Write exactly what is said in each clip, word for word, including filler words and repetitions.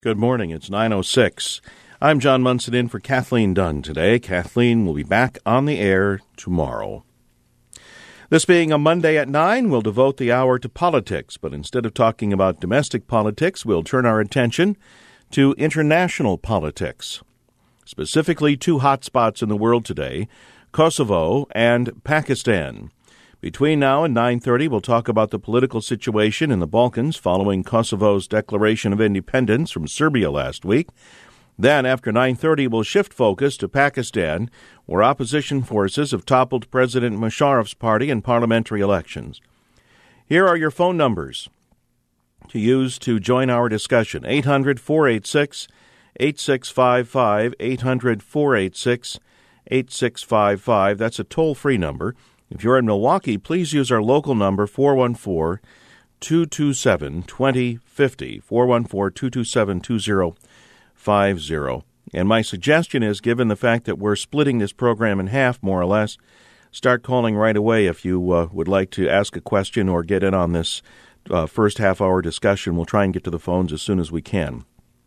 Good morning. It's nine oh six. I'm John Munson in for Kathleen Dunn today. Kathleen will be back on the air tomorrow. This being a Monday at nine, we'll devote the hour to politics, but instead of talking about domestic politics, we'll turn our attention to international politics. Specifically, two hot spots in the world today, Kosovo and Pakistan. Between now and nine thirty, we'll talk about the political situation in the Balkans following Kosovo's declaration of independence from Serbia last week. Then, after nine thirty, we'll shift focus to Pakistan, where opposition forces have toppled President Musharraf's party in parliamentary elections. Here are your phone numbers to use to join our discussion. eight hundred, four eight six, eight six five five, eight hundred, four eight six, eight six five five. That's a toll-free number. If you're in Milwaukee, please use our local number, four one four, two two seven, two zero five zero, four one four, two two seven, two zero five zero. And my suggestion is, given the fact that we're splitting this program in half, more or less, start calling right away if you uh, would like to ask a question or get in on this uh, first half-hour discussion. We'll try and get to the phones as soon as we can.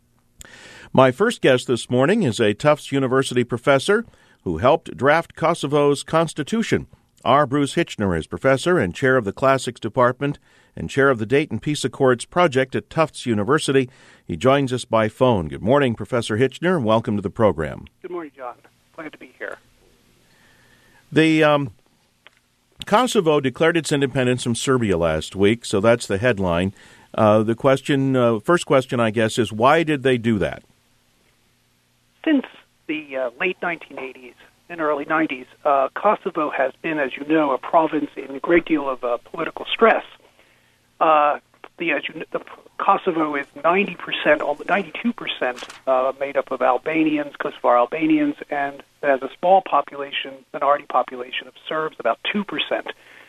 My first guest this morning is a Tufts University professor who helped draft Kosovo's constitution. R. Bruce Hitchner is professor and chair of the Classics Department and chair of the Dayton Peace Accords Project at Tufts University. He joins us by phone. Good morning, Professor Hitchner, and welcome to the program. Good morning, John. Glad to be here. The um, Kosovo declared its independence from Serbia last week, so that's the headline. Uh, the question, uh, first question, I guess, is why did they do that? Since the uh, late nineteen eighties, in early nineties, uh, Kosovo has been, as you know, a province in a great deal of uh, political stress. Uh, the, as you, the Kosovo is ninety percent, ninety-two percent uh, made up of Albanians, Kosovar Albanians, and has a small population, minority population of Serbs, about two percent,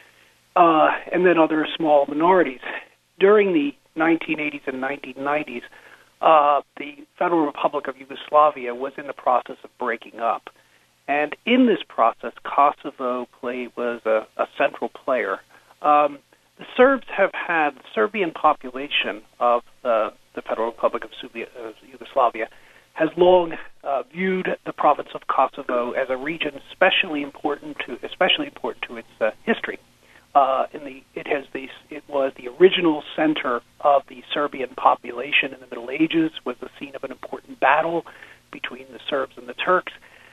uh, and then other small minorities. During the nineteen eighties and nineteen nineties, uh, the Federal Republic of Yugoslavia was in the process of breaking up. And in this process, Kosovo play was a, a central player. Um, the Serbs have had the Serbian population of uh, the Federal Republic of Yugoslavia has long uh, viewed the province of Kosovo as a region especially important to especially important to its uh, history. Uh, in the it has the it was the original center of the Serbian population in the Middle Ages. Was the scene of an important battle between the Serbs and the Turks.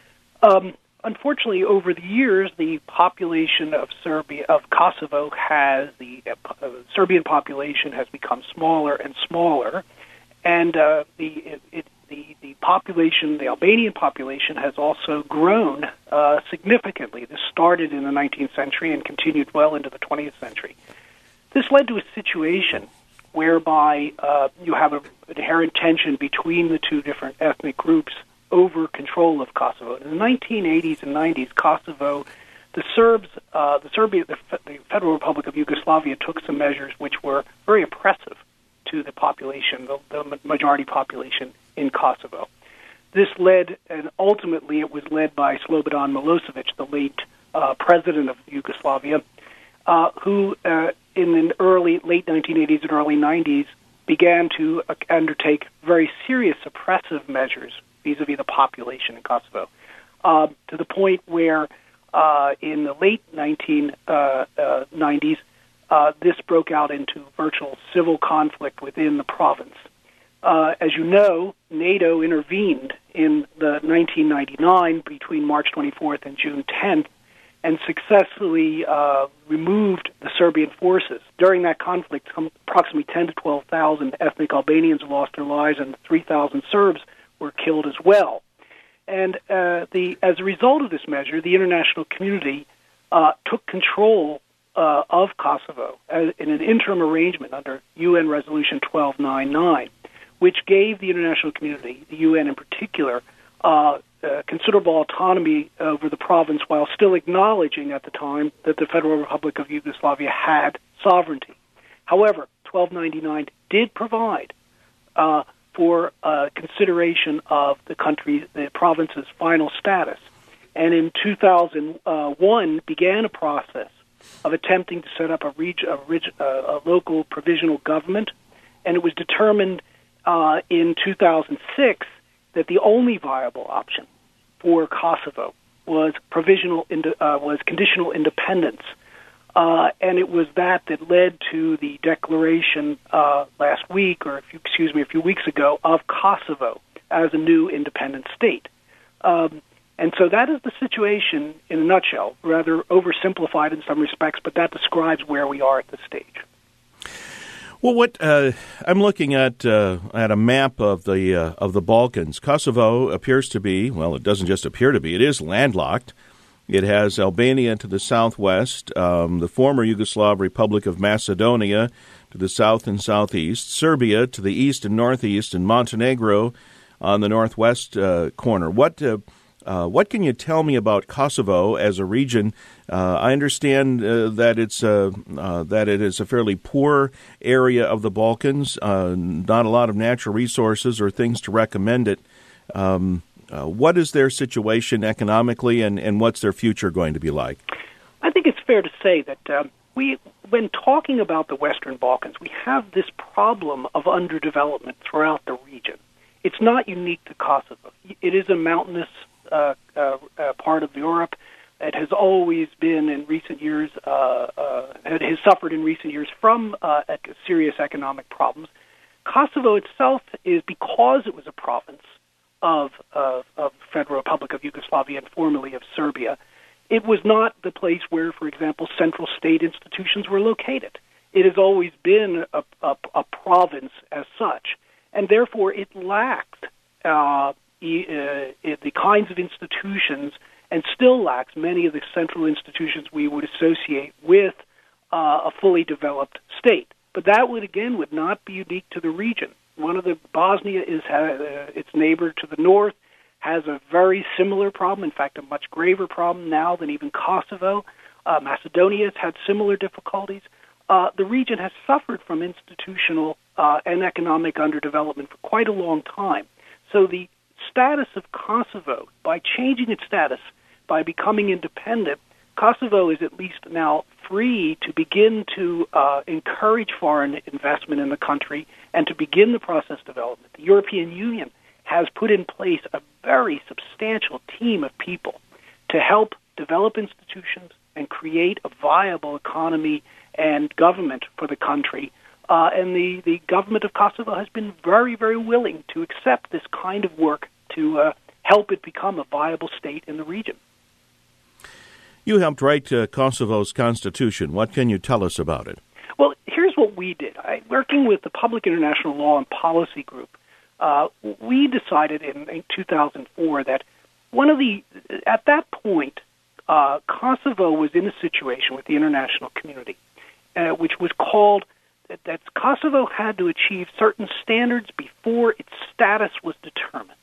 Um, unfortunately, over the years, the population of Serbia of Kosovo has the uh, Serbian population has become smaller and smaller, and uh, the it, it, the the population, the Albanian population, has also grown uh, significantly. This started in the nineteenth century and continued well into the twentieth century. This led to a situation whereby uh, you have an inherent tension between the two different ethnic groups over control of Kosovo. In the nineteen eighties and nineties, Kosovo, the Serbs, uh, the Serbia, the, the Federal Republic of Yugoslavia took some measures which were very oppressive to the population, the, the majority population in Kosovo. This led, and ultimately it was led by Slobodan Milosevic, the late uh, president of Yugoslavia, uh, who uh, in the early, late nineteen eighties and early nineties began to uh, undertake very serious oppressive measures vis-a-vis the population in Kosovo, uh, to the point where uh, in the late nineteen nineties, uh, this broke out into virtual civil conflict within the province. Uh, as you know, NATO intervened in the nineteen ninety-nine between March twenty-fourth and June tenth and successfully uh, removed the Serbian forces. During that conflict, approximately ten to twelve thousand ethnic Albanians lost their lives and three thousand Serbs were killed as well. And uh, the as a result of this measure, the international community uh, took control uh, of Kosovo as, in an interim arrangement under U N Resolution twelve ninety-nine, which gave the international community, the U N in particular, uh, uh, considerable autonomy over the province while still acknowledging at the time that the Federal Republic of Yugoslavia had sovereignty. However, twelve ninety-nine did provide uh, for uh, consideration of the country, the province's final status. And in two thousand one began a process of attempting to set up a, reg- a, reg- uh, a local provisional government, and it was determined uh, in two thousand six that the only viable option for Kosovo was provisional, ind- uh, was conditional independence. Uh, and it was that that led to the declaration uh, last week, or if you, excuse me, a few weeks ago, of Kosovo as a new independent state. Um, and so that is the situation in a nutshell, rather oversimplified in some respects, but that describes where we are at this stage. Well, what uh, I'm looking at uh, at a map of the uh, of the Balkans. Kosovo appears to be, well, it doesn't just appear to be; it is landlocked. It has Albania to the southwest, um, the former Yugoslav Republic of Macedonia to the south and southeast, Serbia to the east and northeast, and Montenegro on the northwest uh, corner. What uh, uh, what can you tell me about Kosovo as a region? Uh, I understand uh, that it's uh, uh, that it is a fairly poor area of the Balkans, uh, not a lot of natural resources or things to recommend it. Um, Uh, what is their situation economically, and, and what's their future going to be like? I think it's fair to say that um, we, when talking about the Western Balkans, we have this problem of underdevelopment throughout the region. It's not unique to Kosovo. It is a mountainous uh, uh, uh, part of Europe. It has always been in recent years, uh, uh, it has suffered in recent years from uh, serious economic problems. Kosovo itself is, because it was a province Of, of of Federal Republic of Yugoslavia and formerly of Serbia, it was not the place where, for example, central state institutions were located. It has always been a, a, a province as such, and therefore it lacked uh, e, uh, the kinds of institutions, and still lacks many of the central institutions we would associate with uh, a fully developed state. But that would, again, would not be unique to the region. One of the Bosnia is uh, its neighbor to the north has a very similar problem. In fact, a much graver problem now than even Kosovo. Uh, Macedonia has had similar difficulties. Uh, the region has suffered from institutional uh, and economic underdevelopment for quite a long time. So the status of Kosovo, by changing its status, by becoming independent, Kosovo is at least now free to begin to uh, encourage foreign investment in the country and to begin the process development. The European Union has put in place a very substantial team of people to help develop institutions and create a viable economy and government for the country. Uh, and the, the government of Kosovo has been very, very willing to accept this kind of work to uh, help it become a viable state in the region. You helped write uh, Kosovo's constitution. What can you tell us about it? Well, here's what we did. I, working with the Public International Law and Policy Group, uh, we decided in, in two thousand four that one of the, at that point, uh, Kosovo was in a situation with the international community, uh, which was called that, that Kosovo had to achieve certain standards before its status was determined.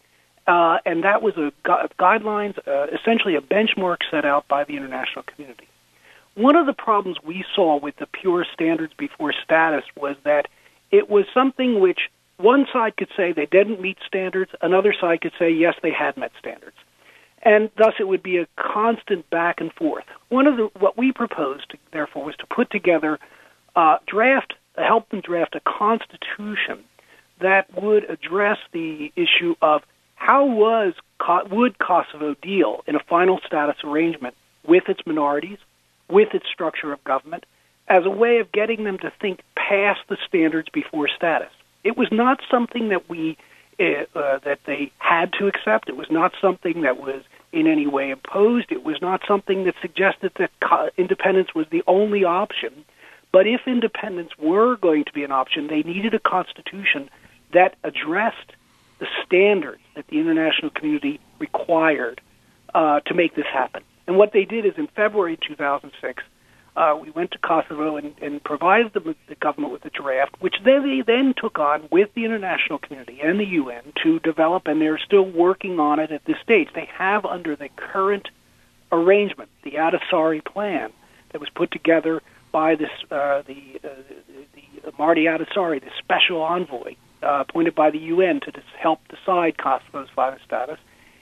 Uh, and that was a gu- guidelines, uh, essentially a benchmark set out by the international community. One of the problems we saw with the pure standards before status was that it was something which one side could say they didn't meet standards, another side could say, yes, they had met standards. And thus it would be a constant back and forth. One of the, what we proposed, therefore, was to put together, uh, draft, help them draft a constitution that would address the issue of how was would Kosovo deal in a final status arrangement with its minorities, with its structure of government, as a way of getting them to think past the standards before status. It was not something that we uh, uh, that they had to accept. It was not something that was in any way imposed. It was not something that suggested that co- independence was the only option. But if independence were going to be an option, they needed a constitution that addressed the standards that the international community required uh, to make this happen. And what they did is in February two thousand six, uh, we went to Kosovo and, and provided the, the government with a draft, which they then took on with the international community and the U N to develop, and they're still working on it at this stage. They have, under the current arrangement, the Ahtisaari plan that was put together by this uh, the, uh, the, the Marty Ahtisaari, the special envoy, Uh, appointed by the U N to dis- help decide Kosovo's final status.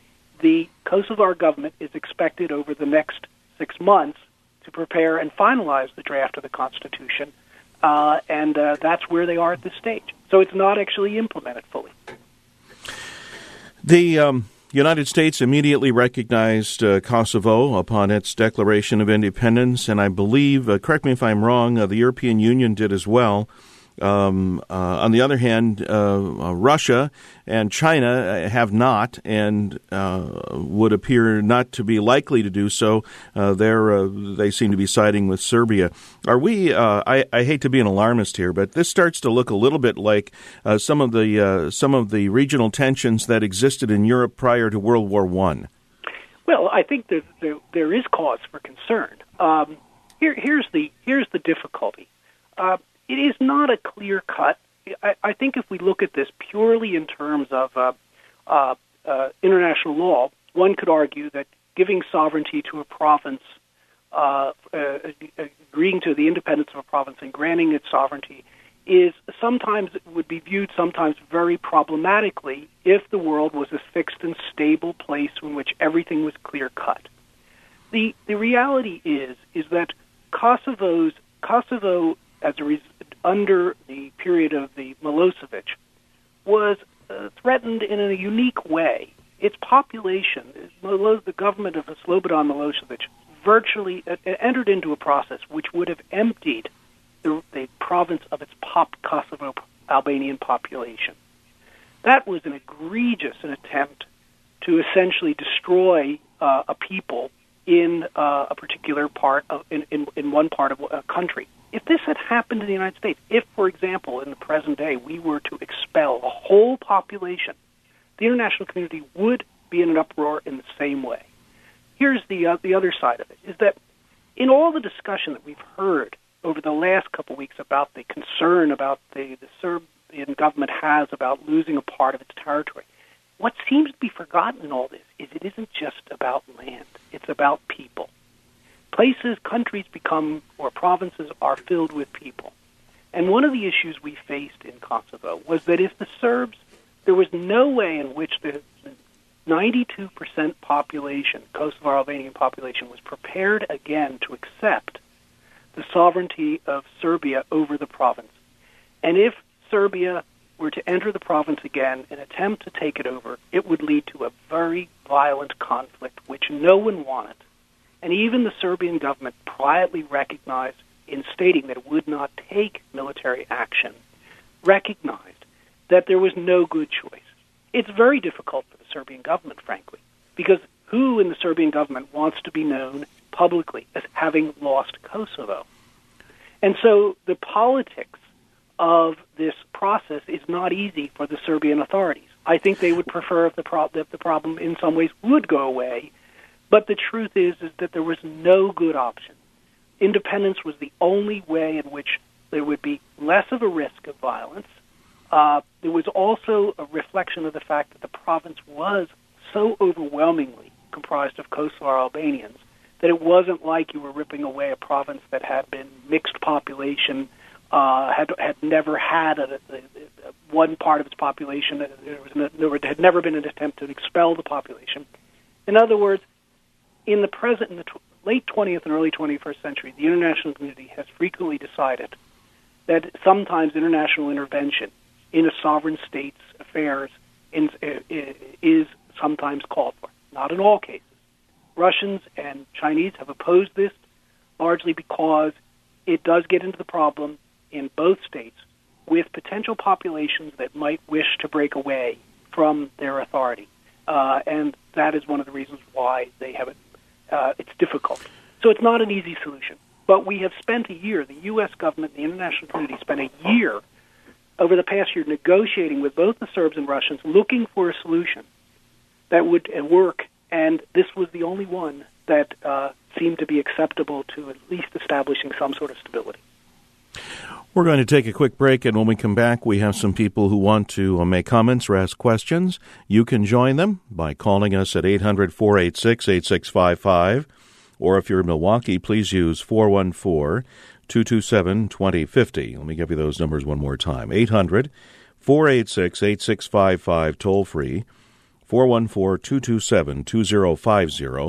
The Kosovar government is expected over the next six months to prepare and finalize the draft of the Constitution, uh, and uh, that's where they are at this stage. So it's not actually implemented fully. The um, United States immediately recognized uh, Kosovo upon its declaration of independence, and I believe, uh, correct me if I'm wrong, uh, the European Union did as well. Um, uh, on the other hand, uh, uh, Russia and China have not, and uh, would appear not to be likely to do so. Uh, they're, uh, they seem to be siding with Serbia. Are we? Uh, I, I hate to be an alarmist here, but this starts to look a little bit like uh, some of the uh, some of the regional tensions that existed in Europe prior to World War One. Well, I think there there, there is cause for concern. Um, here, here's the here's the difficulty. Uh, It is not a clear cut. I, I think if we look at this purely in terms of uh, uh, uh, international law, one could argue that giving sovereignty to a province, uh, uh, agreeing to the independence of a province and granting its sovereignty, is sometimes would be viewed sometimes very problematically if the world was a fixed and stable place in which everything was clear cut. The the reality is is that Kosovo's Kosovo as a result, under the period of the Milosevic, was uh, threatened in a unique way. Its population, the government of Slobodan Milosevic, virtually uh, entered into a process which would have emptied the, the province of its pop Kosovo Albanian population. That was an egregious attempt to essentially destroy uh, a people in uh, a particular part of in, in, in one part of a country. If this had happened in the United States, if, for example, in the present day, we were to expel a whole population, the international community would be in an uproar in the same way. Here's the uh, the other side of it, is that in all the discussion that we've heard over the last couple of weeks about the concern about the, the Serbian government has about losing a part of its territory, what seems to be forgotten in all this is it isn't just about land. It's about people. Places, countries become, or provinces are filled with people. And one of the issues we faced in Kosovo was that if the Serbs, there was no way in which the ninety-two percent population, Kosovo Albanian population, was prepared again to accept the sovereignty of Serbia over the province. And if Serbia were to enter the province again and attempt to take it over, it would lead to a very violent conflict, which no one wanted. And even the Serbian government quietly recognized, in stating that it would not take military action, recognized that there was no good choice. It's very difficult for the Serbian government, frankly, because who in the Serbian government wants to be known publicly as having lost Kosovo? And so the politics of this process is not easy for the Serbian authorities. I think they would prefer if the, pro- if the problem in some ways would go away. But the truth is, is that there was no good option. Independence was the only way in which there would be less of a risk of violence. Uh, there was also a reflection of the fact that the province was so overwhelmingly comprised of Kosovo Albanians that it wasn't like you were ripping away a province that had been mixed population, uh, had had never had a, a, a, one part of its population. There, was no, there had never been an attempt to expel the population. In other words, in the present, in the tw- late twentieth and early twenty-first century, the international community has frequently decided that sometimes international intervention in a sovereign state's affairs in, uh, is sometimes called for. Not in all cases. Russians and Chinese have opposed this largely because it does get into the problem in both states with potential populations that might wish to break away from their authority. Uh, and that is one of the reasons why they have it. Uh, it's difficult. So it's not an easy solution. But we have spent a year, the U S government and the international community spent a year over the past year negotiating with both the Serbs and Russians, looking for a solution that would uh, work, and this was the only one that uh, seemed to be acceptable to at least establishing some sort of stability. We're going to take a quick break, and when we come back, we have some people who want to make comments or ask questions. You can join them by calling us at eight hundred, four eight six, eight six five five, or if you're in Milwaukee, please use four one four, two two seven, two zero five zero. Let me give you those numbers one more time. eight hundred, four eight six, eight six five five, toll free, four one four, two two seven, two zero five zero.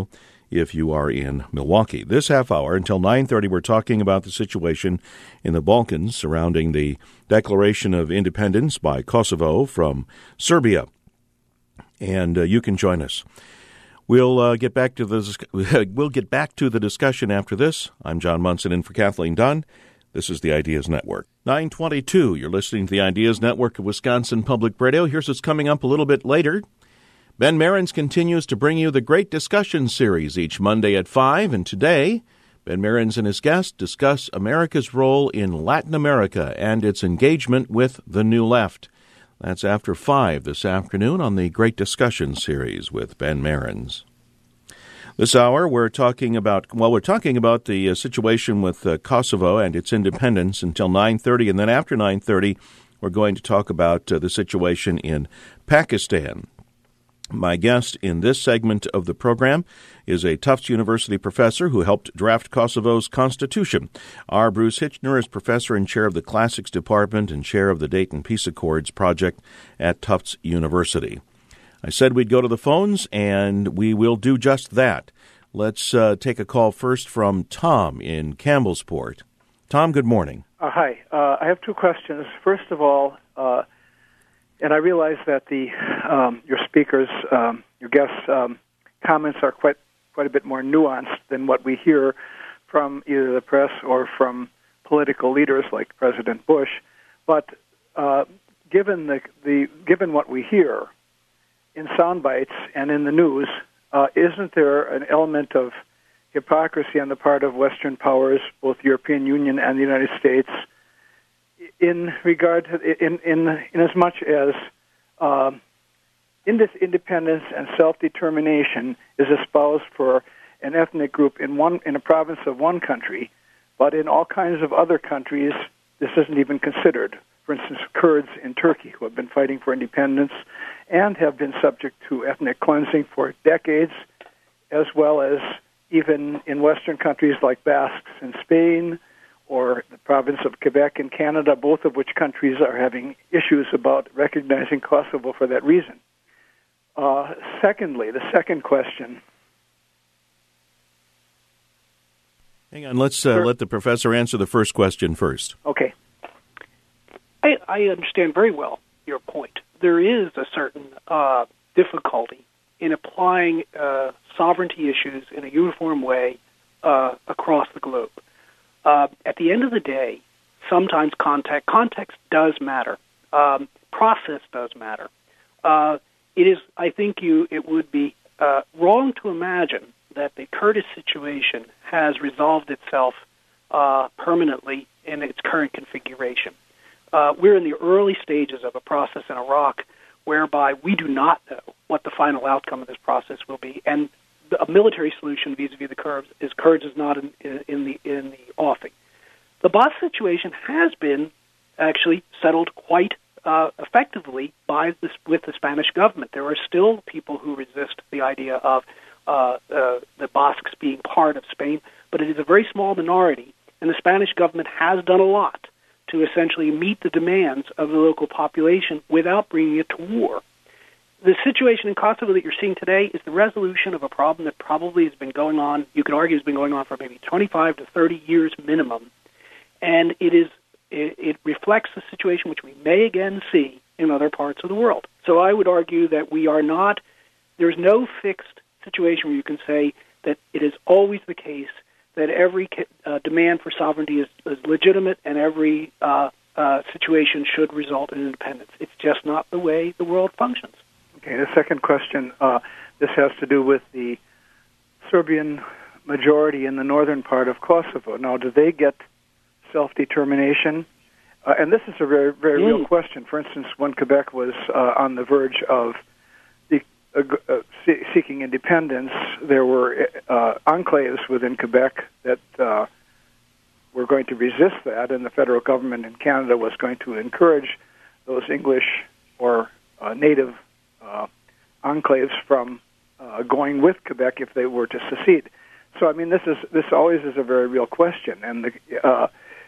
if you are in Milwaukee. This half hour until nine thirty, we're talking about the situation in the Balkans surrounding the declaration of independence by Kosovo from Serbia. And uh, you can join us. We'll uh, get back to the we'll get back to the discussion after this. I'm John Munson in for Kathleen Dunn. This is the Ideas Network. nine twenty-two, you're listening to the Ideas Network of Wisconsin Public Radio. Here's what's coming up a little bit later. Ben Merens continues to bring you the Great Discussion Series each Monday at five, and today, Ben Merens and his guests discuss America's role in Latin America and its engagement with the New Left. That's after five this afternoon on the Great Discussion Series with Ben Merens. This hour, we're talking about, well, we're talking about the uh, situation with uh, Kosovo and its independence until nine thirty, and then after nine thirty, we're going to talk about uh, the situation in Pakistan. My guest in this segment of the program is a Tufts University professor who helped draft Kosovo's constitution. R. Bruce Hitchner is professor and chair of the Classics Department and chair of the Dayton Peace Accords project at Tufts University. I said we'd go to the phones, and we will do just that. Let's uh, take a call first from Tom in Campbellsport. Tom, good morning. Uh, hi. Uh, I have two questions. First of all, uh, and I realize that the um, your speakers, um, your guests' um, comments are quite quite a bit more nuanced than what we hear from either the press or from political leaders like President Bush. But uh, given the, the given what we hear in sound bites and in the news, uh, isn't there an element of hypocrisy on the part of Western powers, both European Union and the United States, in regard to in in, in as much as uh, in this independence and self-determination is espoused for an ethnic group in one in a province of one country, but in all kinds of other countries this isn't even considered. For instance, Kurds in Turkey, who have been fighting for independence and have been subject to ethnic cleansing for decades, as well as even in Western countries like Basques in Spain or the province of Quebec in Canada, both of which countries are having issues about recognizing Kosovo for that reason. Uh, secondly, the second question. Hang on, let's uh, sure. let the professor answer the first question first. Okay. I, I understand very well your point. There is a certain uh, difficulty in applying uh, sovereignty issues in a uniform way uh, across the globe. Uh, at the end of the day, sometimes context context does matter. Um, process does matter. Uh, it is, I think, you. It would be uh, wrong to imagine that the Kurdish situation has resolved itself uh, permanently in its current configuration. Uh, we're in the early stages of a process in Iraq whereby we do not know what the final outcome of this process will be, and a military solution vis-a-vis the Kurds is Kurds is not in, in, in the in the offing. The Bosnia situation has been actually settled quite uh, effectively by this, with the Spanish government. There are still people who resist the idea of uh, uh, the Basques being part of Spain, but it is a very small minority, and the Spanish government has done a lot to essentially meet the demands of the local population without bringing it to war. The situation in Kosovo that you're seeing today is the resolution of a problem that probably has been going on, you could argue has been going on for maybe twenty-five to thirty years minimum, and it is it, it reflects the situation which we may again see in other parts of the world. So I would argue that we are not, there's no fixed situation where you can say that it is always the case that every uh, demand for sovereignty is, is legitimate and every uh, uh, situation should result in independence. It's just not the way the world functions. Okay, the second question, uh, this has to do with the Serbian majority in the northern part of Kosovo. Now, do they get self-determination? Uh, and this is a very, very mm. real question. For instance, when Quebec was uh, on the verge of the, uh, uh, see- seeking independence, there were uh, enclaves within Quebec that uh, were going to resist that, and the federal government in Canada was going to encourage those English or uh, native uh, enclaves from uh, going with Quebec if they were to secede. So, I mean, this is this always is a very real question, and the, uh,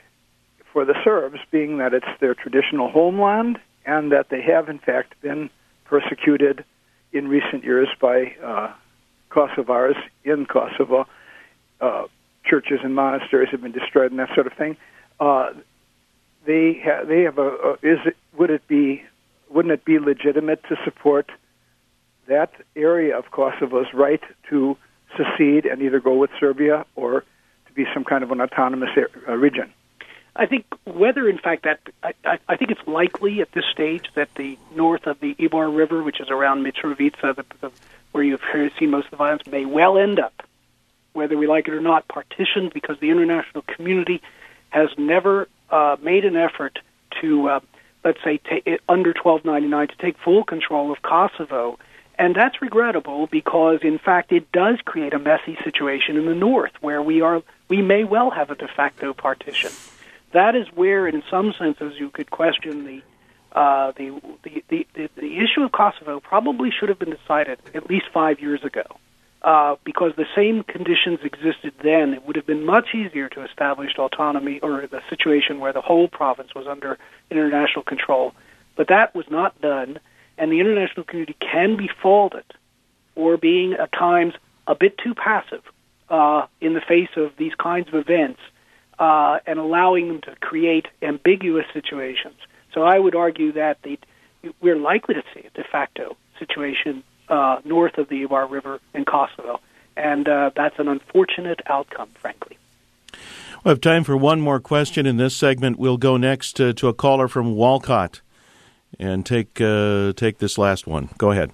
for the Serbs, being that it's their traditional homeland and that they have, in fact, been persecuted in recent years by uh, Kosovars in Kosovo. Uh, churches and monasteries have been destroyed and that sort of thing. Uh, they ha- they have a, a is it, would it be wouldn't it be legitimate to support that area of Kosovo's right to secede and either go with Serbia or to be some kind of an autonomous uh, region? I think whether, in fact, that I, I, I think it's likely at this stage that the north of the Ibar River, which is around Mitrovica, the, the, where you've seen most of the violence, may well end up, whether we like it or not, partitioned, because the international community has never uh, made an effort to, uh, let's say, ta- under twelve ninety-nine, to take full control of Kosovo. And that's regrettable because, in fact, it does create a messy situation in the north where we are we may well have a de facto partition. That is where, in some senses, you could question the uh, the, the, the, the the issue of Kosovo probably should have been decided at least five years ago, uh, because the same conditions existed then. It would have been much easier to establish autonomy or the situation where the whole province was under international control. But that was not done, and the international community can be faulted for being at times a bit too passive uh, in the face of these kinds of events. Uh, and allowing them to create ambiguous situations. So I would argue that the, we're likely to see a de facto situation uh, north of the Ibar River in Kosovo, and uh, that's an unfortunate outcome, frankly. We have time for one more question in this segment. We'll go next uh, to a caller from Walcott and take uh, take this last one. Go ahead.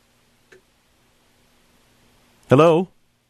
Hello?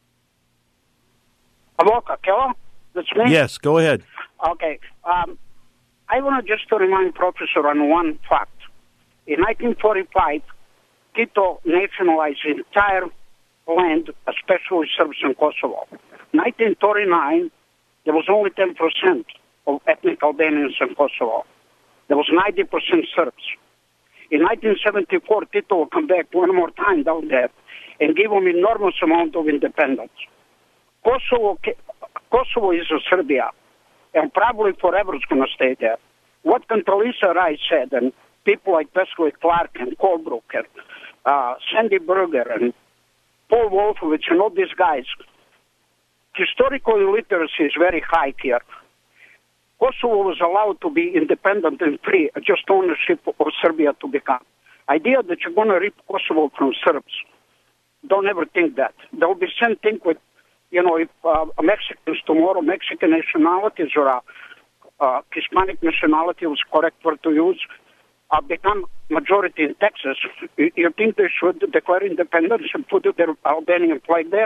Walcott, hello? That's me? Yes, go ahead. Okay. Um, I want to just to remind Professor on one fact. In nineteen forty-five, Tito nationalized the entire land, especially Serbs in Kosovo. nineteen thirty-nine, there was only ten percent of ethnic Albanians in Kosovo. There was ninety percent Serbs. In nineteen seventy-four, Tito will come back one more time down there and give them enormous amount of independence. Kosovo Kosovo is a Serbia, and probably forever it's going to stay there. What Condoleezza Rice said, and people like Wesley Clark and Colebrook and uh, Sandy Berger and Paul Wolfowitz and all these guys, historical illiteracy is very high here. Kosovo was allowed to be independent and free, just ownership of Serbia to become. Idea that you're going to rip Kosovo from Serbs, don't ever think that. There will be same thing with, you know, if uh, Mexicans tomorrow, Mexican nationalities or uh, uh, Hispanic nationality was correct word to use, uh, become majority in Texas. You, you think they should declare independence and put their Albanian flag there?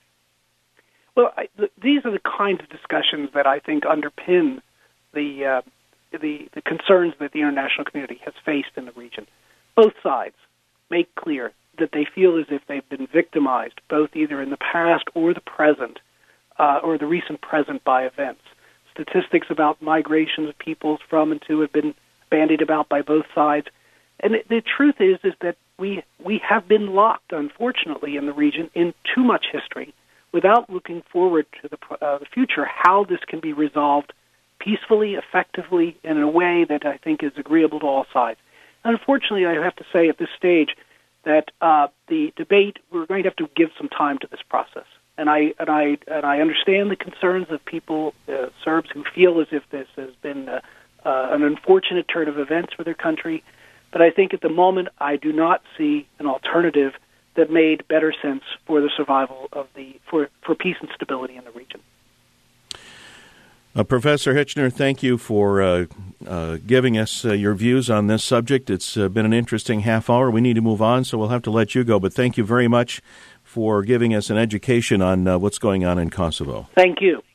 Well, I, th- these are the kinds of discussions that I think underpin the, uh, the the concerns that the international community has faced in the region. Both sides make clear that they feel as if they've been victimized, both either in the past or the present, uh, or the recent present by events. Statistics about migrations of peoples from and to have been bandied about by both sides. And the truth is is that we we have been locked, unfortunately, in the region in too much history without looking forward to the, uh, the future, how this can be resolved peacefully, effectively, and in a way that I think is agreeable to all sides. And unfortunately, I have to say at this stage, that uh, the debate, we're going to have to give some time to this process. And I and I and I understand the concerns of people, uh, Serbs, who feel as if this has been uh, uh, an unfortunate turn of events for their country. But I think at the moment, I do not see an alternative that made better sense for the survival of the for, for peace and stability in the region. Uh, Professor Hitchner, thank you for uh, uh, giving us uh, your views on this subject. It's uh, been an interesting half hour. We need to move on, so we'll have to let you go. But thank you very much for giving us an education on uh, what's going on in Kosovo. Thank you.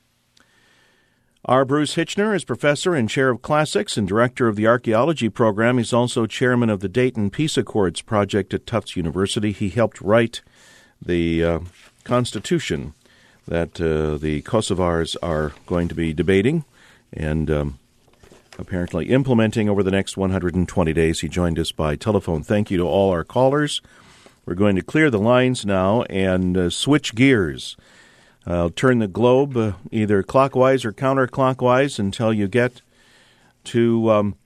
R. Bruce Hitchner is professor and chair of classics and director of the archaeology program. He's also chairman of the Dayton Peace Accords project at Tufts University. He helped write the uh, Constitution that uh, the Kosovars are going to be debating and um, apparently implementing over the next one hundred twenty days. He joined us by telephone. Thank you to all our callers. We're going to clear the lines now and uh, switch gears. I'll turn the globe uh, either clockwise or counterclockwise until you get to um,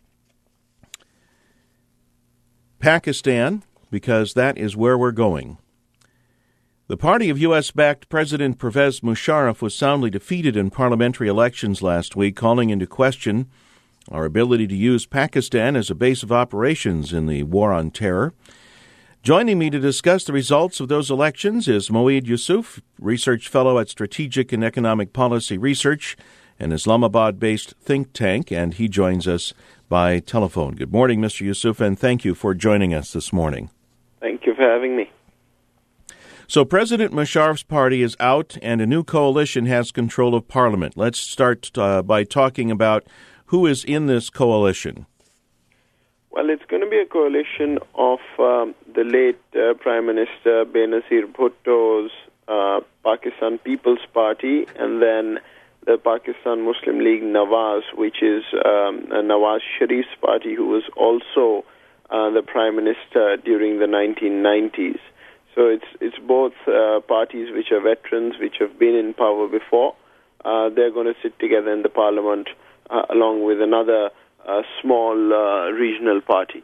Pakistan, because that is where we're going. The party of U S-backed President Pervez Musharraf was soundly defeated in parliamentary elections last week, calling into question our ability to use Pakistan as a base of operations in the war on terror. Joining me to discuss the results of those elections is Moeed Yusuf, research fellow at Strategic and Economic Policy Research, an Islamabad-based think tank, and he joins us by telephone. Good morning, Mister Yusuf, and thank you for joining us this morning. Thank you for having me. So President Musharraf's party is out, and a new coalition has control of Parliament. Let's start uh, by talking about who is in this coalition. Well, it's going to be a coalition of um, the late uh, Prime Minister Benazir Bhutto's uh, Pakistan People's Party, and then the Pakistan Muslim League Nawaz, which is um, Nawaz Sharif's party, who was also uh, the Prime Minister during the nineteen nineties. So it's it's both uh, parties which are veterans, which have been in power before. Uh, they're going to sit together in the parliament uh, along with another uh, small uh, regional party.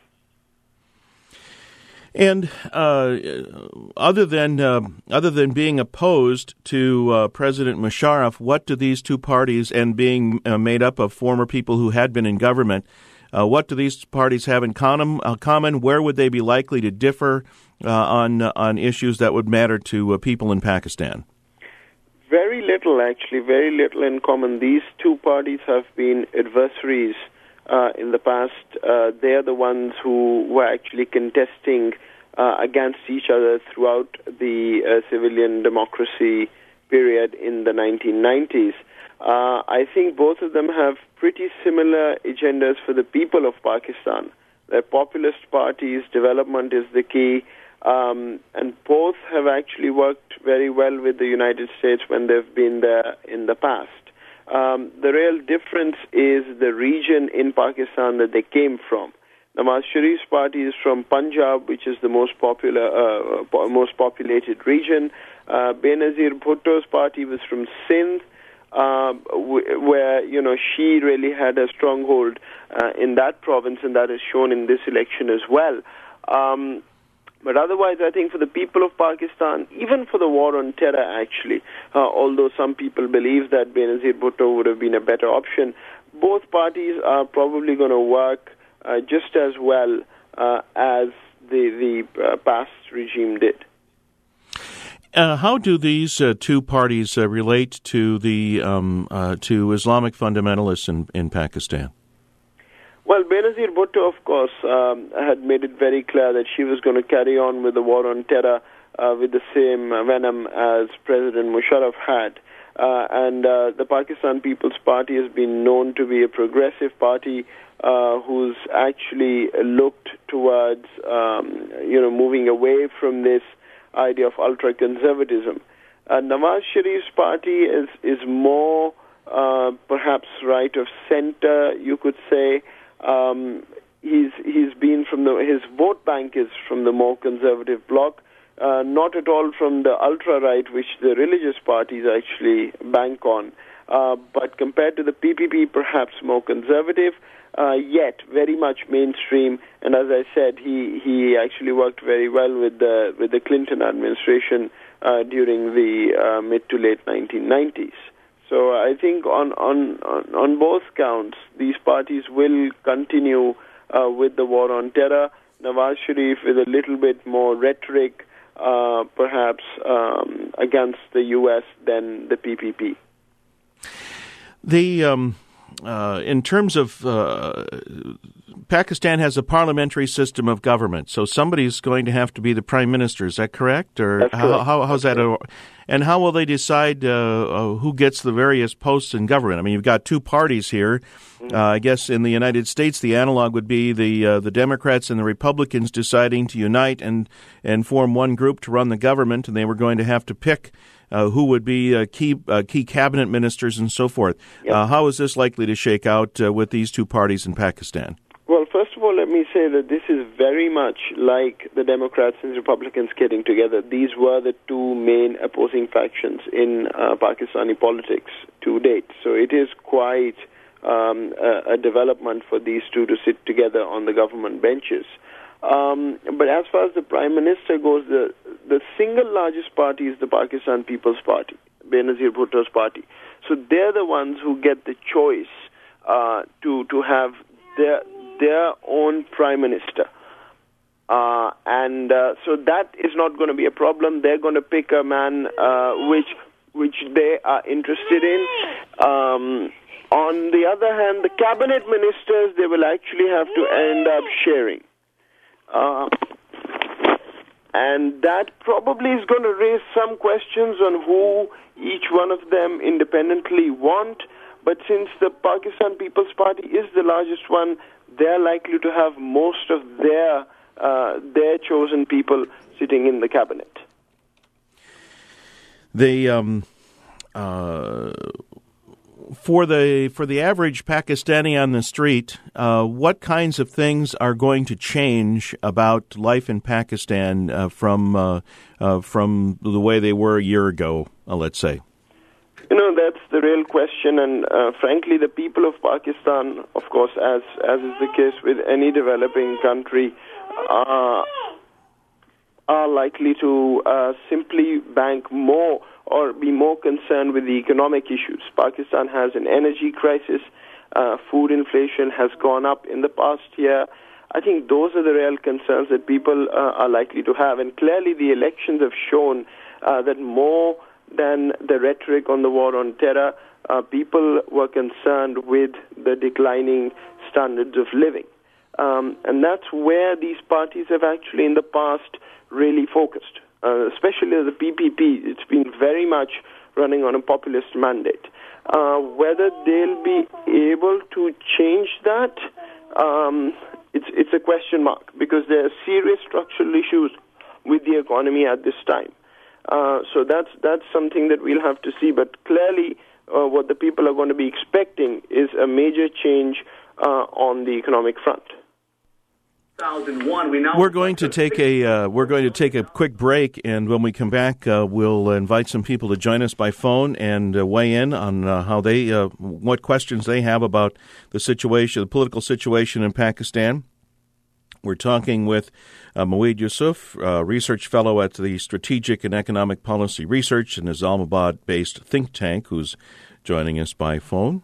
And uh, other than uh, other than being opposed to uh, President Musharraf, what do these two parties, and being uh, made up of former people who had been in government, uh, what do these parties have in common? Uh, common? Where would they be likely to differ uh, on uh, on issues that would matter to uh, people in Pakistan? Very little, actually, very little in common. These two parties have been adversaries Uh, in the past. Uh, they're the ones who were actually contesting uh, against each other throughout the uh, civilian democracy period in the nineteen nineties. Uh, I think both of them have pretty similar agendas for the people of Pakistan. They're populist parties, development is the key, um, and both have actually worked very well with the United States when they've been there in the past. Um, the real difference is the region in Pakistan that they came from. Nawaz Sharif's party is from Punjab, which is the most popular, uh, po- most populated region. Uh, Benazir Bhutto's party was from Sindh, uh, w- where you know she really had a stronghold uh, in that province, and that is shown in this election as well. Um, But otherwise, I think for the people of Pakistan, even for the war on terror, actually, uh, although some people believe that Benazir Bhutto would have been a better option, both parties are probably going to work uh, just as well uh, as the, the uh, past regime did. Uh, how do these uh, two parties uh, relate to the um, uh, to Islamic fundamentalists in, in Pakistan? Well, Benazir Bhutto, of course, um, had made it very clear that she was going to carry on with the war on terror uh, with the same venom as President Musharraf had. Uh, and uh, the Pakistan People's Party has been known to be a progressive party uh, who's actually looked towards, um, you know, moving away from this idea of ultra-conservatism. Uh, Nawaz Sharif's party is, is more uh, perhaps right of center, you could say. Um, he's he's been from the his vote bank is from the more conservative bloc, uh, not at all from the ultra right, which the religious parties actually bank on. Uh, but compared to the P P P, perhaps more conservative, uh, yet very much mainstream. And as I said, he he actually worked very well with the with the Clinton administration uh, during the uh, mid to late nineteen nineties. So I think on, on, on both counts, these parties will continue uh, with the war on terror. Nawaz Sharif with a little bit more rhetoric, uh, perhaps um, against the U S than the P P P. The um, uh, in terms of uh, Pakistan has a parliamentary system of government, so somebody's going to have to be the prime minister. Is that correct? Or That's how, correct. how how's That's that? A, and how will they decide uh, uh, who gets the various posts in government? I mean, you've got two parties here. Uh, I guess in the United States, the analog would be the uh, the Democrats and the Republicans deciding to unite and and form one group to run the government, and they were going to have to pick uh, who would be uh, key uh, key cabinet ministers and so forth. Yep. Uh, how is this likely to shake out uh, with these two parties in Pakistan? Well, first of all, let me say that this is very much like the Democrats and Republicans getting together. These were the two main opposing factions in uh, Pakistani politics to date. So it is quite um, a, a development for these two to sit together on the government benches. Um, but as far as the Prime Minister goes, the the single largest party is the Pakistan People's Party, Benazir Bhutto's party. So they're the ones who get the choice uh, to to have their their own prime minister. Uh, and uh, so that is not going to be a problem. They're going to pick a man uh, which which they are interested in. Um, on the other hand, the cabinet ministers, they will actually have to end up sharing. Uh, and that probably is going to raise some questions on who each one of them independently want. But since the Pakistan People's Party is the largest one, they're likely to have most of their uh, their chosen people sitting in the cabinet. They um, uh, for the for the average Pakistani on the street, uh, what kinds of things are going to change about life in Pakistan uh, from uh, uh, from the way they were a year ago? Uh, let's say. You know, that's the real question, and uh, frankly, the people of Pakistan, of course, as as is the case with any developing country, uh, are likely to uh, simply bank more or be more concerned with the economic issues. Pakistan has an energy crisis. Uh, food inflation has gone up in the past year. I think those are the real concerns that people uh, are likely to have, and clearly the elections have shown uh, that more than the rhetoric on the war on terror, uh, people were concerned with the declining standards of living. Um, and that's where these parties have actually in the past really focused, uh, especially the P P P. It's been very much running on a populist mandate. Uh, whether they'll be able to change that, um, it's, it's a question mark, because there are serious structural issues with the economy at this time. Uh, so that's that's something that we'll have to see. But clearly, uh, what the people are going to be expecting is a major change uh, on the economic front. We now we're going to take a uh, we're going to take a quick break, and when we come back, uh, we'll invite some people to join us by phone and uh, weigh in on uh, how they uh, what questions they have about the situation, the political situation in Pakistan. We're talking with uh, Moeed Yusuf, uh, research fellow at the Strategic and Economic Policy Research, an Islamabad-based think tank, who's joining us by phone,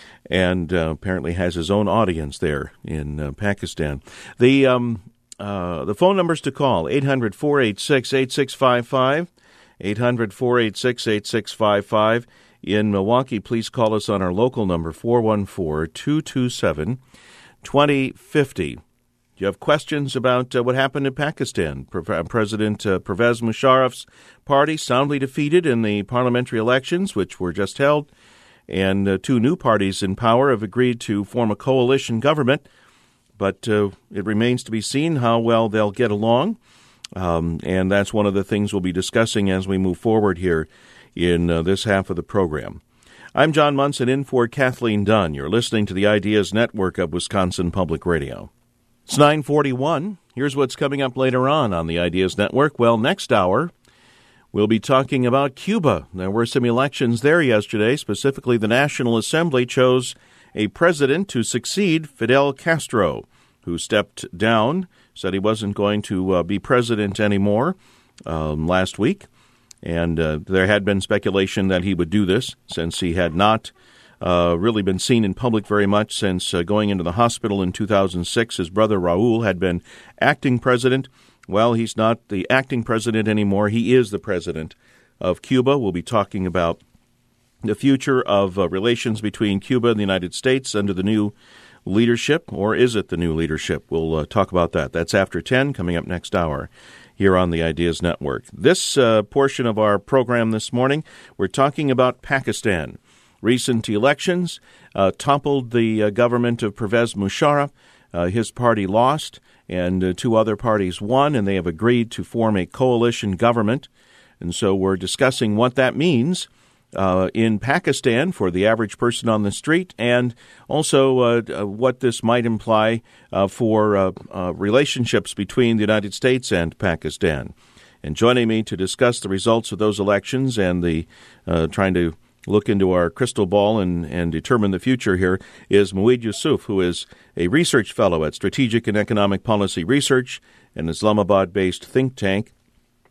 and uh, apparently has his own audience there in uh, Pakistan. The um, uh, the phone numbers to call, eight hundred, four eight six, eight six five five, eight hundred, four eight six, eight six five five. In Milwaukee, please call us on our local number, four one four, two two seven, two zero five zero. Do you have questions about uh, what happened in Pakistan? Pre- President uh, Pervez Musharraf's party soundly defeated in the parliamentary elections, which were just held, and uh, two new parties in power have agreed to form a coalition government, but uh, it remains to be seen how well they'll get along, um, and that's one of the things we'll be discussing as we move forward here in uh, this half of the program. I'm John Munson, in for Kathleen Dunn. You're listening to the Ideas Network of Wisconsin Public Radio. It's nine forty-one. Here's what's coming up later on on the Ideas Network. Well, next hour, we'll be talking about Cuba. There were some elections there yesterday. Specifically, the National Assembly chose a president to succeed Fidel Castro, who stepped down, said he wasn't going to uh, be president anymore um, last week. And uh, there had been speculation that he would do this, since he had not Uh, really been seen in public very much since uh, going into the hospital in two thousand six. His brother Raul had been acting president. Well, he's not the acting president anymore. He is the president of Cuba. We'll be talking about the future of uh, relations between Cuba and the United States under the new leadership, or is it the new leadership? We'll uh, talk about that. That's after ten, coming up next hour here on the Ideas Network. This uh, portion of our program this morning, we're talking about Pakistan. Recent elections uh, toppled the uh, government of Pervez Musharraf. Uh, his party lost, and uh, two other parties won, and they have agreed to form a coalition government. And so we're discussing what that means uh, in Pakistan for the average person on the street, and also uh, uh, what this might imply uh, for uh, uh, relationships between the United States and Pakistan. And joining me to discuss the results of those elections and the uh, trying to look into our crystal ball and, and determine the future here is Moeed Yusuf, who is a research fellow at Strategic and Economic Policy Research, an Islamabad-based think tank.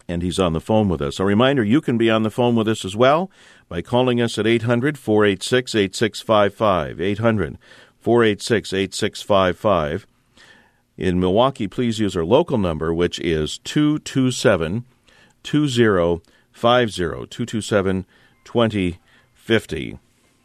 and he's on the phone with us. A reminder, you can be on the phone with us as well by calling us at eight hundred, four eight six, eight six five five, eight hundred, four eight six, eight six five five. In Milwaukee, please use our local number, which is two two seven, two zero five zero, two two seven, two zero five zero.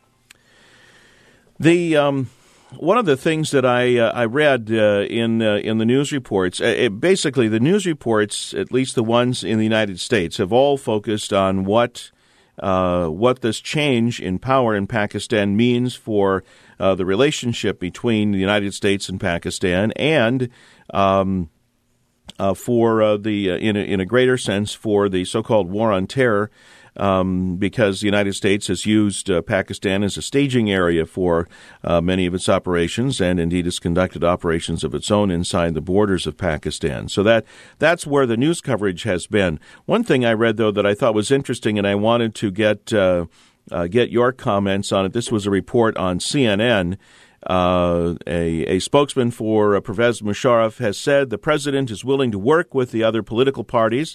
The um, one of the things that I uh, I read uh, in uh, in the news reports, uh, it, basically the news reports, at least the ones in the United States, have all focused on what uh, what this change in power in Pakistan means for uh, the relationship between the United States and Pakistan, and um, uh, for uh, the uh, in a, in a greater sense for the so-called war on terror. Um, because the United States has used uh, Pakistan as a staging area for uh, many of its operations, and indeed has conducted operations of its own inside the borders of Pakistan. So that that's where the news coverage has been. One thing I read, though, that I thought was interesting, and I wanted to get uh, uh, get your comments on it. This was a report on C N N. Uh, a, a spokesman for uh, Pervez Musharraf has said the president is willing to work with the other political parties.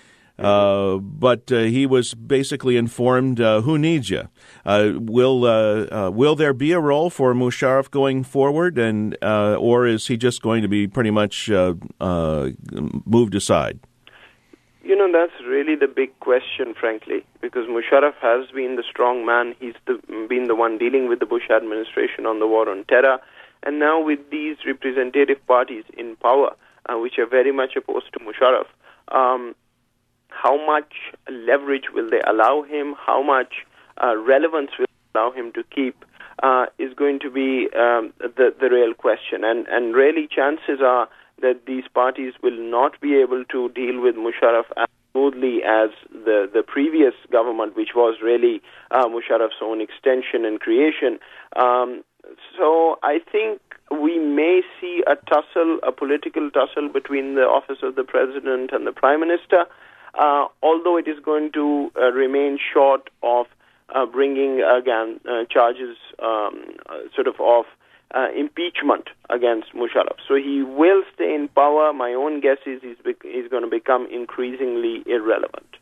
Uh, but uh, he was basically informed, uh, who needs you? Uh, will uh, uh, will there be a role for Musharraf going forward, and uh, or is he just going to be pretty much uh, uh, moved aside? You know, that's really the big question, frankly, because Musharraf has been the strong man. He's the, been the one dealing with the Bush administration on the war on terror, and now with these representative parties in power, uh, which are very much opposed to Musharraf, um, how much leverage will they allow him? How much uh, relevance will they allow him to keep uh, is going to be um, the, the real question. And, and really, chances are that these parties will not be able to deal with Musharraf as smoothly as the, the previous government, which was really uh, Musharraf's own extension and creation. Um, so I think we may see a tussle, a political tussle between the office of the president and the prime minister. Uh, although it is going to uh, remain short of uh, bringing, again, uh, charges um, uh, sort of of uh, impeachment against Musharraf. So he will stay in power. My own guess is he's, bec- he's going to become increasingly irrelevant.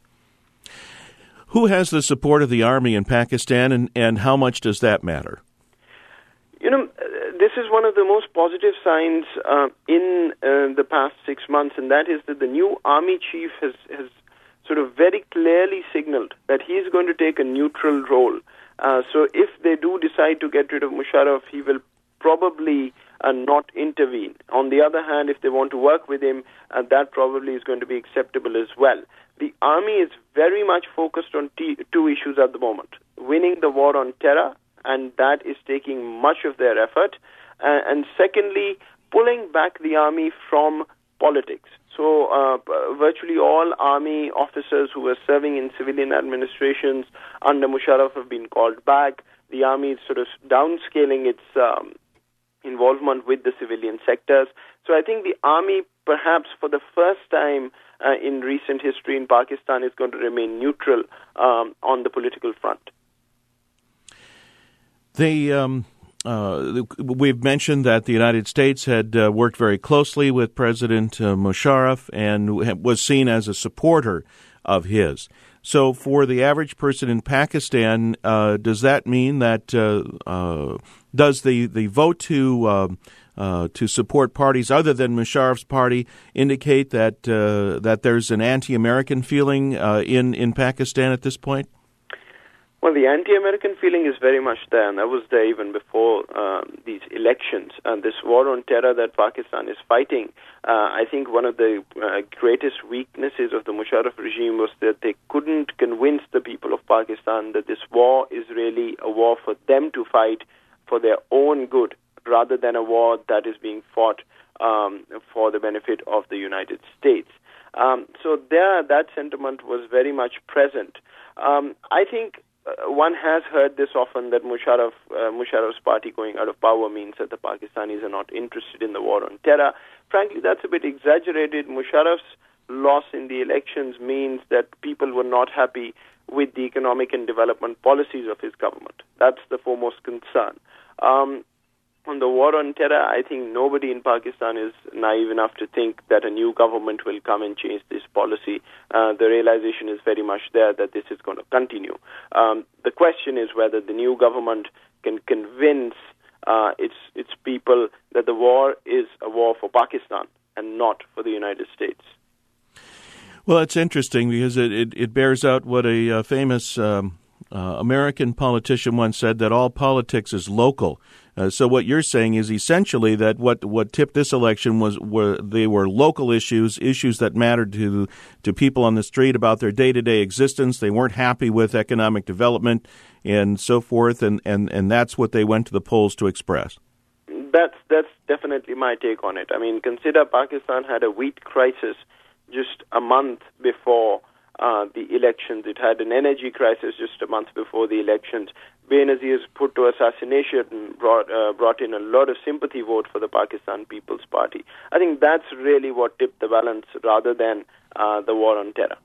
Who has the support of the army in Pakistan, and, and how much does that matter? You know, uh, this is one of the most positive signs uh, in uh, the past six months, and that is that the new army chief has, has sort of very clearly signaled that he is going to take a neutral role. Uh, so if they do decide to get rid of Musharraf, he will probably uh, not intervene. On the other hand, if they want to work with him, uh, that probably is going to be acceptable as well. The army is very much focused on t- two issues at the moment: winning the war on terror, and that is taking much of their effort. Uh, and secondly, pulling back the army from politics. So uh, virtually all army officers who were serving in civilian administrations under Musharraf have been called back. The army is sort of downscaling its um, involvement with the civilian sectors. So I think the army, perhaps for the first time uh, in recent history in Pakistan, is going to remain neutral um, on the political front. They, um, uh, we've mentioned that the United States had uh, worked very closely with President uh, Musharraf and was seen as a supporter of his. So for the average person in Pakistan, uh, does that mean that uh, uh, does the, the vote to uh, uh, to support parties other than Musharraf's party indicate that uh, that there's an anti-American feeling uh, in, in Pakistan at this point? Well, the anti-American feeling is very much there, and that was there even before um, these elections. And this war on terror that Pakistan is fighting, uh, I think one of the uh, greatest weaknesses of the Musharraf regime was that they couldn't convince the people of Pakistan that this war is really a war for them to fight for their own good, rather than a war that is being fought um, for the benefit of the United States. Um, so there, that sentiment was very much present. Um, I think Uh, one has heard this often, that Musharraf, uh, Musharraf's party going out of power means that the Pakistanis are not interested in the war on terror. Frankly, that's a bit exaggerated. Musharraf's loss in the elections means that people were not happy with the economic and development policies of his government. That's the foremost concern. Um, on the war on terror, I think nobody in Pakistan is naive enough to think that a new government will come and change this policy. Uh, the realization is very much there that this is going to continue. Um, the question is whether the new government can convince uh, its its people that the war is a war for Pakistan and not for the United States. Well, it's interesting because it, it, it bears out what a uh, famous um, uh, American politician once said, that all politics is local. Uh, so what you're saying is essentially that what, what tipped this election was were they were local issues, issues that mattered to to people on the street about their day-to-day existence. They weren't happy with economic development and so forth, and, and, and that's what they went to the polls to express. That's that's definitely my take on it. I mean, consider Pakistan had a wheat crisis just a month before uh, the elections. It had an energy crisis just a month before the elections. Benazir's put to assassination brought uh, brought in a lot of sympathy vote for the Pakistan People's Party. I think that's really what tipped the balance rather than uh, the war on terror.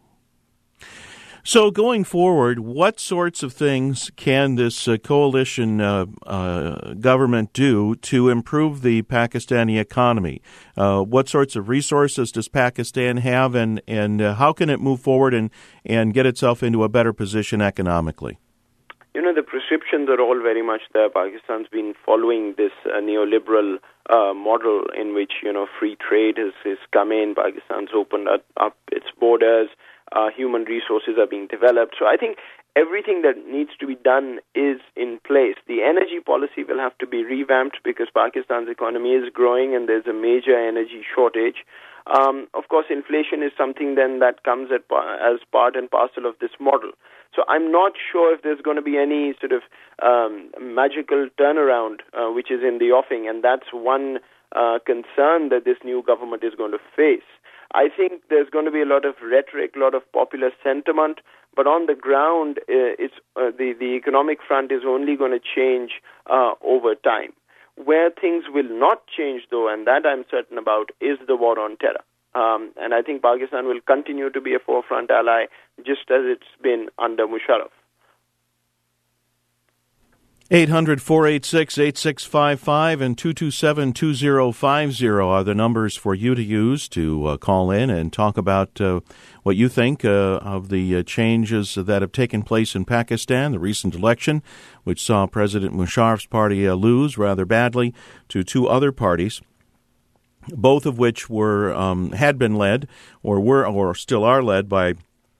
So going forward, what sorts of things can this uh, coalition uh, uh, government do to improve the Pakistani economy? Uh, what sorts of resources does Pakistan have, and, and uh, how can it move forward and, and get itself into a better position economically? You know, the prescriptions are all very much there. Pakistan's been following this uh, neoliberal uh, model in which, you know, free trade has, has come in. Pakistan's opened up, up its borders. Uh, human resources are being developed. So I think everything that needs to be done is in place. The energy policy will have to be revamped because Pakistan's economy is growing and there's a major energy shortage. Um, of course, inflation is something then that comes at, as part and parcel of this model. So I'm not sure if there's going to be any sort of um, magical turnaround uh, which is in the offing, and that's one uh, concern that this new government is going to face. I think there's going to be a lot of rhetoric, a lot of popular sentiment, but on the ground, uh, it's uh, the, the economic front is only going to change uh, over time. Where things will not change, though, and that I'm certain about, is the war on terror. Um, and I think Pakistan will continue to be a forefront ally, just as it's been under Musharraf. eight hundred, four eight six, eight six five five and two two seven, two zero five zero are the numbers for you to use to uh, call in and talk about uh, what you think uh, of the uh, changes that have taken place in Pakistan, the recent election, which saw President Musharraf's party uh, lose rather badly to two other parties, both of which were um, had been led or were or still are led by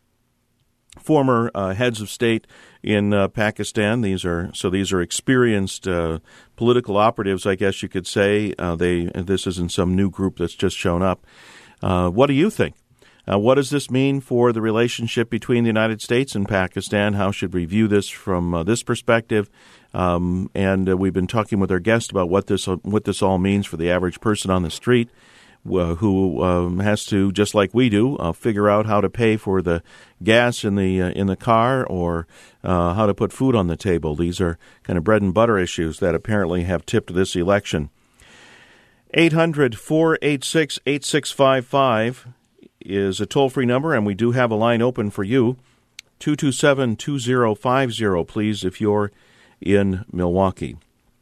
former uh, heads of state in uh, Pakistan. These are so these are experienced uh, political operatives, I guess you could say. Uh, they this isn't some new group that's just shown up. Uh, what do you think? Uh, what does this mean for the relationship between the United States and Pakistan? How should we view this from uh, this perspective? Um, and uh, we've been talking with our guest about what this what this all means for the average person on the street, Uh, who um, has to, just like we do, uh, figure out how to pay for the gas in the uh, in the car or uh, how to put food on the table. These are kind of bread and butter issues that apparently have tipped this election. eight hundred, four eight six, eight six five five is a toll-free number, and we do have a line open for you. two two seven, two zero five zero, please, if you're in Milwaukee.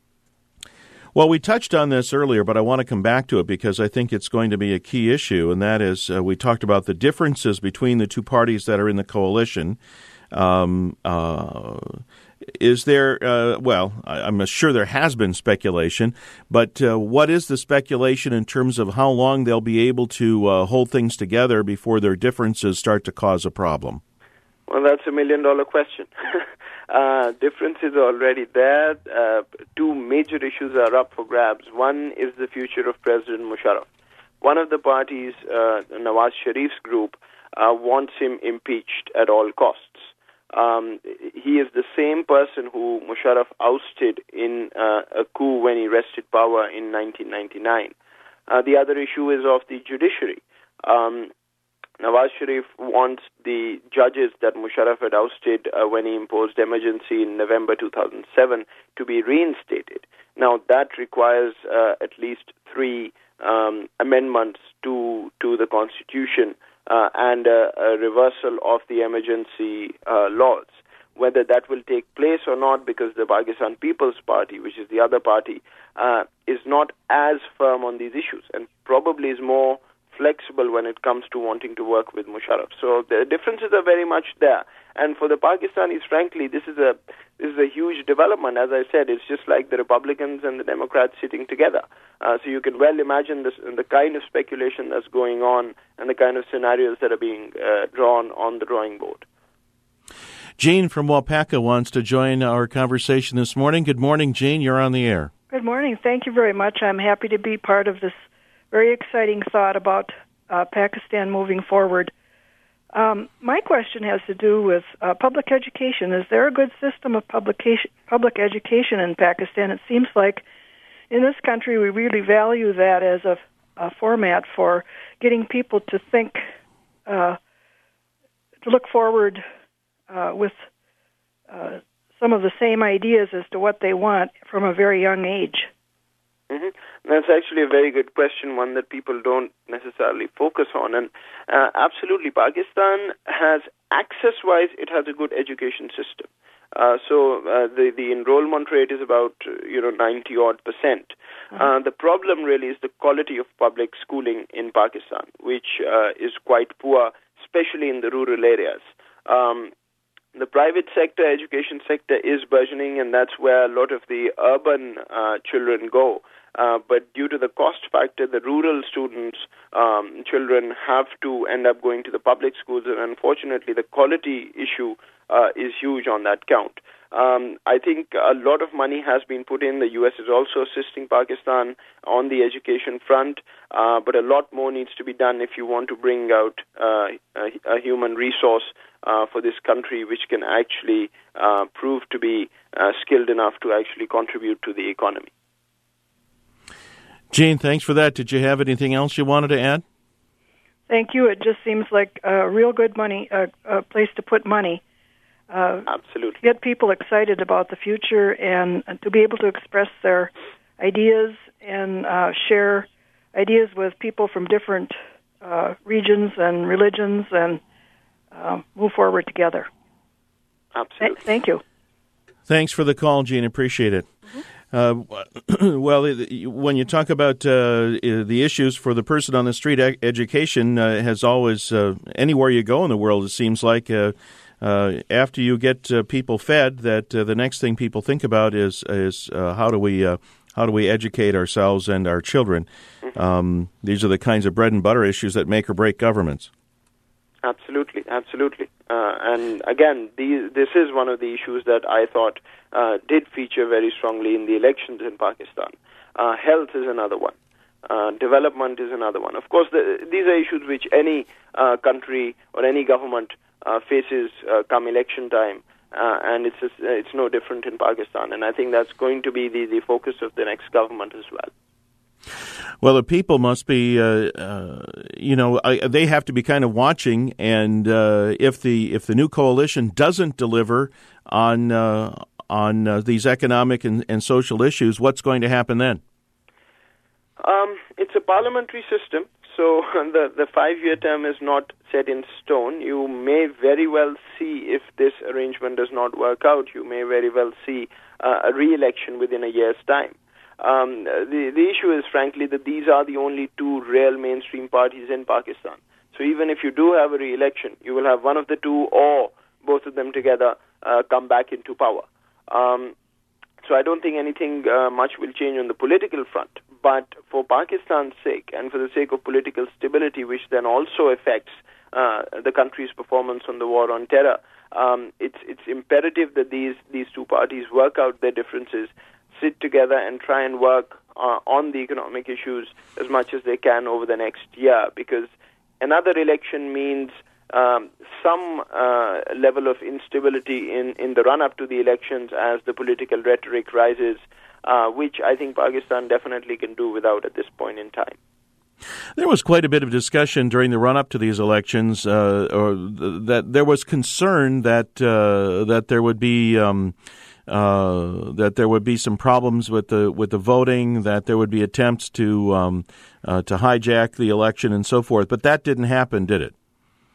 Well, we touched on this earlier, but I want to come back to it because I think it's going to be a key issue, and that is uh, we talked about the differences between the two parties that are in the coalition. Um, uh, is there, uh, well, I'm sure there has been speculation, but uh, what is the speculation in terms of how long they'll be able to uh, hold things together before their differences start to cause a problem? Well, that's a million-dollar question. Uh, differences are already there. Uh, two major issues are up for grabs. One is the future of President Musharraf. One of the parties, uh, Nawaz Sharif's group, uh, wants him impeached at all costs. Um, he is the same person who Musharraf ousted in uh, a coup when he wrested power in nineteen ninety-nine. Uh, the other issue is of the judiciary. Um, Nawaz Sharif wants the judges that Musharraf had ousted uh, when he imposed emergency in November two thousand seven to be reinstated. Now, that requires uh, at least three um, amendments to to the Constitution uh, and uh, a reversal of the emergency uh, laws. whether that will take place or not, because the Pakistan People's Party, which is the other party, uh, is not as firm on these issues and probably is more flexible when it comes to wanting to work with Musharraf. So the differences are very much there. And for the Pakistanis, frankly, this is a this is a huge development. As I said, it's just like the Republicans and the Democrats sitting together. Uh, so you can well imagine this, the kind of speculation that's going on and the kind of scenarios that are being uh, drawn on the drawing board. Jean from Waupaca wants to join our conversation this morning. Good morning, Jean. You're on the air. Good morning. Thank you very much. I'm happy to be part of this very exciting thought about uh, Pakistan moving forward. Um, my question has to do with uh, public education. Is there a good system of publication, public education in Pakistan? It seems like in this country we really value that as a, a format for getting people to think, uh, to look forward uh, with uh, some of the same ideas as to what they want from a very young age. Mm-hmm. That's actually a very good question, one that people don't necessarily focus on. And uh, absolutely, Pakistan has, access-wise, it has a good education system. Uh, so uh, the the enrollment rate is about you know ninety odd percent. Mm-hmm. Uh, the problem really is the quality of public schooling in Pakistan, which uh, is quite poor, especially in the rural areas. Um, The private sector, education sector is burgeoning, and that's where a lot of the urban uh, children go. Uh, but due to the cost factor, the rural students, um, children have to end up going to the public schools, and unfortunately the quality issue uh, is huge on that count. Um, I think a lot of money has been put in. The U S is also assisting Pakistan on the education front, uh, but a lot more needs to be done if you want to bring out uh, a, a human resource uh, for this country which can actually uh, prove to be uh, skilled enough to actually contribute to the economy. Jean, thanks for that. Did you have anything else you wanted to add? Thank you. It just seems like a real good money, uh, a place to put money. Uh, Absolutely. Get people excited about the future and, and to be able to express their ideas and uh, share ideas with people from different uh, regions and religions and uh, move forward together. Absolutely. Th- thank you. Thanks for the call, Jean. Appreciate it. Mm-hmm. Uh, well, when you talk about uh, the issues for the person on the street, education uh, has always, uh, anywhere you go in the world, it seems like, uh, uh, after you get uh, people fed, that uh, the next thing people think about is is uh, how do we uh, how do we educate ourselves and our children? Um, these are the kinds of bread and butter issues that make or break governments. Absolutely, absolutely. Uh, and again, these, this is one of the issues that I thought uh, did feature very strongly in the elections in Pakistan. Uh, health is another one. Uh, development is another one. Of course, the, these are issues which any uh, country or any government uh, faces uh, come election time, uh, and it's just, it's no different in Pakistan. And I think that's going to be the, the focus of the next government as well. Well, the people must be, uh, uh, you know, I, they have to be kind of watching, and uh, if the if the new coalition doesn't deliver on uh, on uh, these economic and, and social issues, what's going to happen then? Um, it's a parliamentary system, so the the five-year term is not set in stone. You may very well see, if this arrangement does not work out, you may very well see uh, a re-election within a year's time. Um, the, the issue is, frankly, that these are the only two real mainstream parties in Pakistan. So even if you do have a re-election, you will have one of the two or both of them together uh, come back into power. Um, so I don't think anything uh, much will change on the political front. But for Pakistan's sake and for the sake of political stability, which then also affects uh, the country's performance on the war on terror, um, it's it's imperative that these, these two parties work out their differences, sit together and try and work uh, on the economic issues as much as they can over the next year, because another election means um, some uh, level of instability in, in the run-up to the elections as the political rhetoric rises, uh, which I think Pakistan definitely can do without at this point in time. There was quite a bit of discussion during the run-up to these elections, uh, or th- that there was concern that uh, that there would be um, uh, that there would be some problems with the with the voting, that there would be attempts to um, uh, to hijack the election and so forth. But that didn't happen, did it?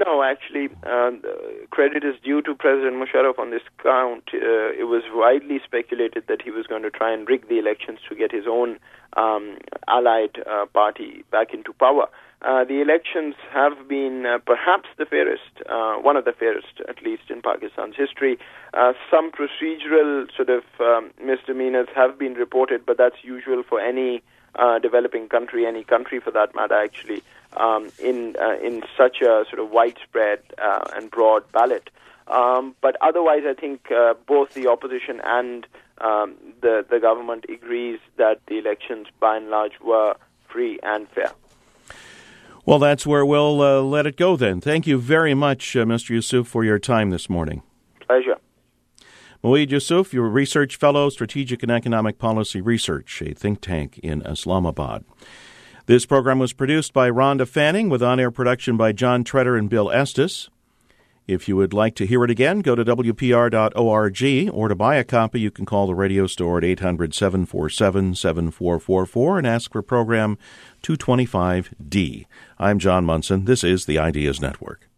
No, actually, uh, credit is due to President Musharraf on this count. Uh, it was widely speculated that he was going to try and rig the elections to get his own um, allied uh, party back into power. Uh, the elections have been uh, perhaps the fairest, uh, one of the fairest, at least in Pakistan's history. Uh, some procedural sort of um, misdemeanors have been reported, but that's usual for any uh, developing country, any country for that matter, actually, um, in uh, in such a sort of widespread uh, and broad ballot. Um, but otherwise, I think uh, both the opposition and um, the the government agrees that the elections, by and large, were free and fair. Well, that's where we'll uh, let it go then. Thank you very much, uh, Mister Yusuf, for your time this morning. Pleasure. Moeed Yusuf, you're a research fellow, Strategic and Economic Policy Research, a think tank in Islamabad. This program was produced by Rhonda Fanning with on-air production by John Treader and Bill Estes. If you would like to hear it again, go to W P R dot org, or to buy a copy, you can call the radio store at eight hundred, seven four seven, seven four four four and ask for program two twenty-five D. I'm John Munson. This is the Ideas Network.